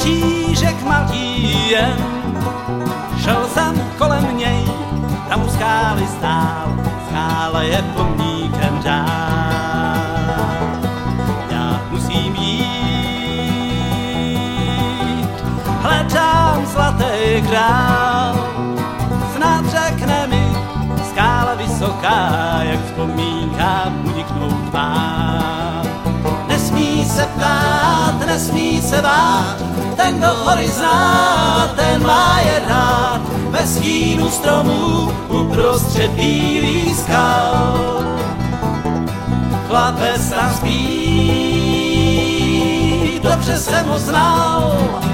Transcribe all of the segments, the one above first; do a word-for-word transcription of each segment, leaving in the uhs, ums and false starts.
křížek malý jen. Šel jsem kolem něj, tam u skály stál, skála je pomníkem řád. Já musím jít, hledám zlatý král, snad řekne mi, skála vysoká, jak vzpomínka uniknout má. Nesmí se ptát, nesmí se bát, ten, kdo hory zná, ten má je rád. Ve stínu stromů uprostřed bílých skal chlapec tam spí, dobře jsem ho znal.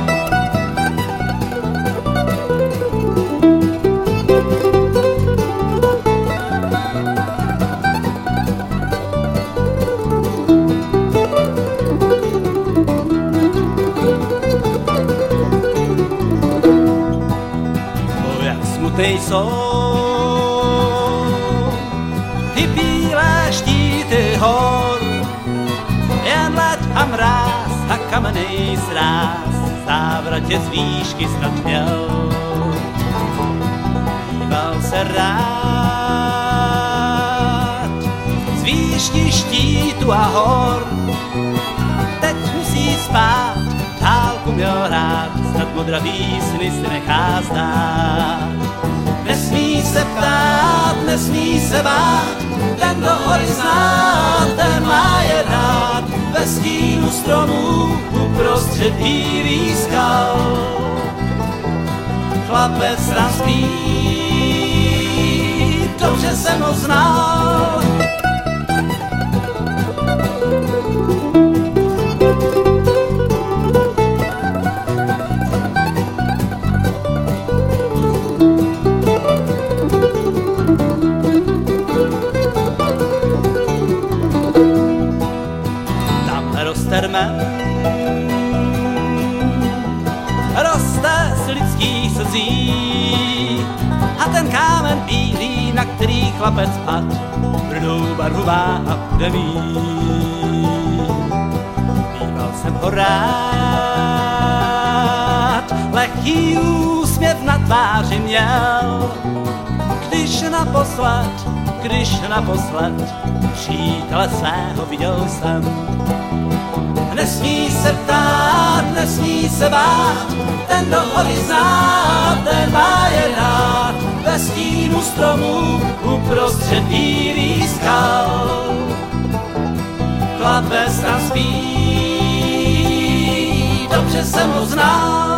Smutnej jsou ty bílé štíty hor, jen led a mráz a kamenej sráz závratě z výšky snad měl. Díval se rád z výšky štítu a hor, teď musí spát, dálku měl rád, snad modravý sny si nechá znát. Nesmí se ptát, nesmí se bát, ten, kdo hory zná, ten má je rád. Ve stínu stromů uprostřed bílých skal chlapec tam spí, dobře jsem ho znal. Roste z lidských slzí a ten kámen bílý, na který chlapec pad, brdou barvu má a bude mít. Býval jsem ho rád, lehký úsměv na tváři měl, když naposled, když naposled přítele svého viděl jsem. Nesmí se ptát, nesmí se bát, ten, kdo hory zná, ten má je rád. Ve stínu stromů uprostřed bílých skal chlapec tam spí, dobře jsem ho znal.